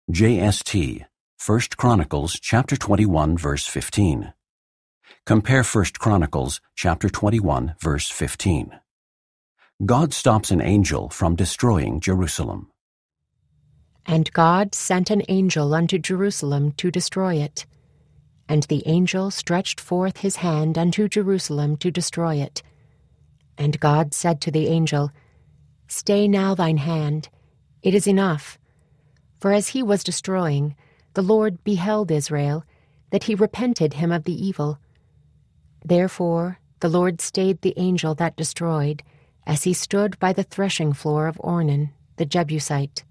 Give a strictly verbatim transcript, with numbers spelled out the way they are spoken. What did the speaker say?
J S T, First Chronicles chapter twenty-one, verse fifteen. Compare First Chronicles chapter twenty-one, verse fifteen. God stops an angel from destroying Jerusalem. And God sent an angel unto Jerusalem to destroy it. And the angel stretched forth his hand unto Jerusalem to destroy it. And God said to the angel, Stay now thine hand, it is enough. For as he was destroying, the Lord beheld Israel, that he repented him of the evil. Therefore the Lord stayed the angel that destroyed, as he stood by the threshing floor of Ornan, the Jebusite.